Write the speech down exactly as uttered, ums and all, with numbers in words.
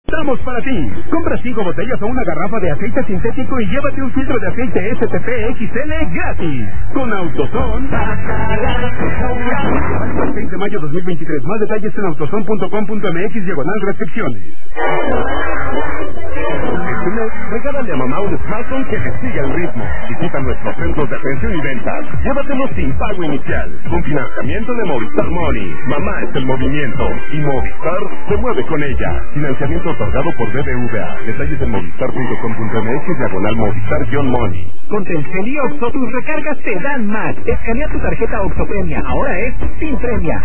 Estamos para ti. Compra cinco botellas o una garrafa de aceite sintético y llévate un filtro de aceite S T P X L gratis. Con AutoZone. seis de mayo dos mil veintitrés. Más detalles en autozone punto com punto m x diagonal restricciones. Regálale a mamá un smartphone que le siga el ritmo. Visita nuestros centros de atención y ventas. Llévatelo sin pago inicial. Con financiamiento de Movistar Money. Mamá es el movimiento. Y Movistar se mueve con ella. Financiamiento otorgado por B B V A. Detalles en movistar punto com punto m x diagonal Movistar-Money. Con Telcel y Oxo tus recargas te dan más. Escanea tu tarjeta Oxo Premia. Ahora es sin premia.